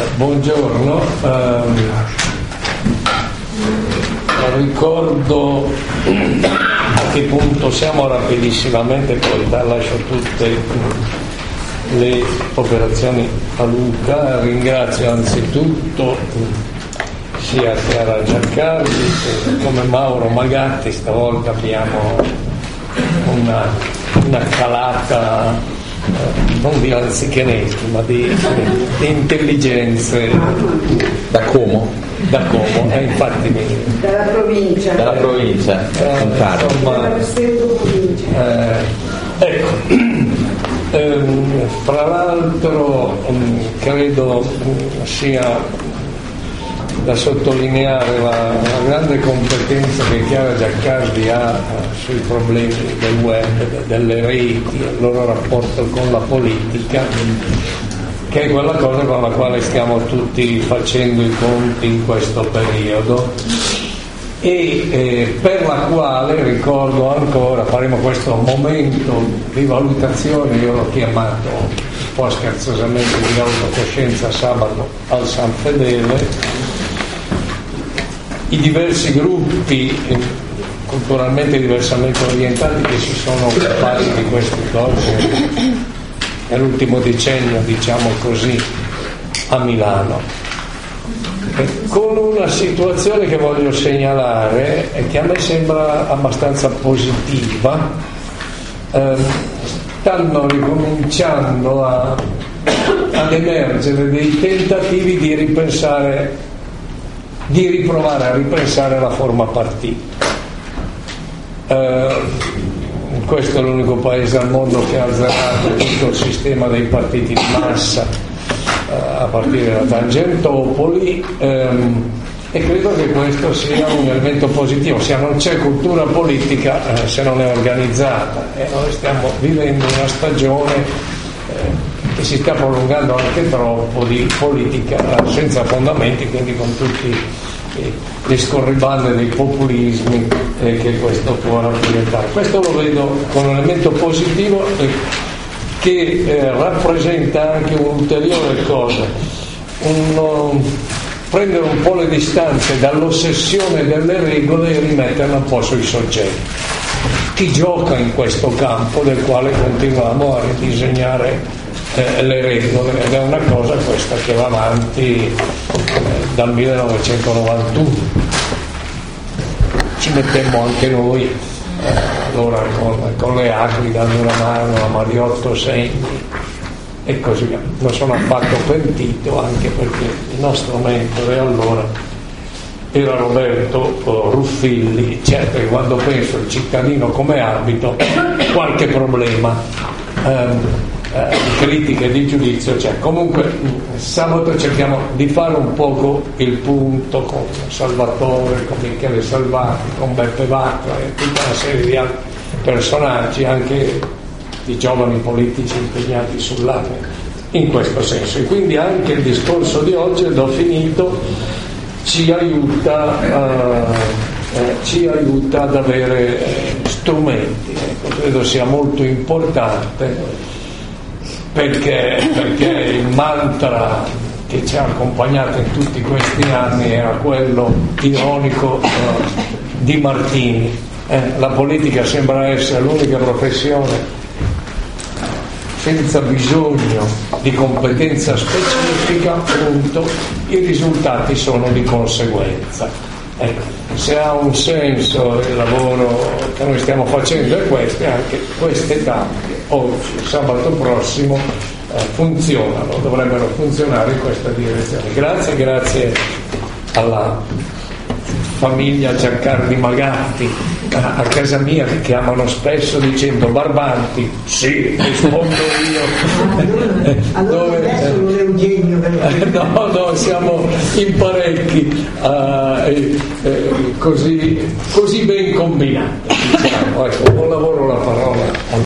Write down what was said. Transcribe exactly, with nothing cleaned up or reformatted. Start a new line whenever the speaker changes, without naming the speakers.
buongiorno, eh, ricordo a che punto siamo rapidissimamente, poi lascio tutte le operazioni a Luca. Ringrazio anzitutto sia Chiara Giancarli come Mauro Magatti. Stavolta abbiamo una, una calata eh, non di anzichenetti ma di, di intelligenze
da Como
da Como e infatti mi,
dalla provincia
dalla provincia
eh, insomma, eh, ecco ehm, fra l'altro um, credo um, sia da sottolineare la, la grande competenza che Chiara Giancarli ha eh, sui problemi del web, de, delle reti, il loro rapporto con la politica, che è quella cosa con la quale stiamo tutti facendo i conti in questo periodo e eh, per la quale ricordo ancora, faremo questo momento di valutazione, io l'ho chiamato un po' scherzosamente di autocoscienza sabato al San Fedele, i diversi gruppi eh, culturalmente diversamente orientati che si sono occupati di queste cose nell'ultimo decennio, diciamo così, a Milano, e con una situazione che voglio segnalare e che a me sembra abbastanza positiva. Eh, stanno ricominciando a, ad emergere dei tentativi di ripensare di riprovare a ripensare la forma partita. Eh, questo è l'unico paese al mondo che ha azzerato tutto il sistema dei partiti di massa eh, a partire da Tangentopoli ehm, e credo che questo sia un elemento positivo, ossia non c'è cultura politica eh, se non è organizzata, e noi stiamo vivendo una stagione eh, che si sta prolungando anche troppo di politica senza fondamenti, quindi con tutti le scorribande dei populismi eh, che questo può rappresentare. Questo lo vedo come un elemento positivo eh, che eh, rappresenta anche un'ulteriore cosa, un, um, prendere un po' le distanze dall'ossessione delle regole e rimetterle un po' sui soggetti. Chi gioca in questo campo del quale continuiamo a ridisegnare Eh, le regole, ed è una cosa questa che va avanti eh, dal millenovecentonovantuno. Ci mettemmo anche noi eh, allora con, con le Acri dando una mano a Mariotto Segni e così via. Non sono affatto pentito, anche perché il nostro mentore allora era Roberto oh, Ruffilli. Certo che quando penso al cittadino come abito qualche problema ehm, di critica e di giudizio c'è. Comunque sabato cerchiamo di fare un poco il punto con Salvatore, con Michele Salvati, con Beppe Vacca e tutta una serie di altri personaggi, anche di giovani politici impegnati sull'A P E in questo senso. E quindi anche il discorso di oggi, ed ho finito, ci aiuta uh, eh, ci aiuta ad avere eh, strumenti. Ecco, credo sia molto importante. Perché, perché il mantra che ci ha accompagnato in tutti questi anni era quello ironico eh, di Martini. Eh, la politica sembra essere l'unica professione senza bisogno di competenza specifica, appunto, i risultati sono di conseguenza. Ecco, se ha un senso il lavoro che noi stiamo facendo è questo, e anche queste tappe oggi, sabato prossimo, eh, funzionano, dovrebbero funzionare in questa direzione. Grazie, grazie alla famiglia Giancarli Magatti a, a casa mia, che chiamano spesso dicendo Barbanti. Sì, rispondo io.
Allora
Dove,
adesso non è un genio
eh, no, no, siamo in parecchi uh, eh, eh, così, così ben combinati, diciamo. Ecco, buon lavoro, la parola.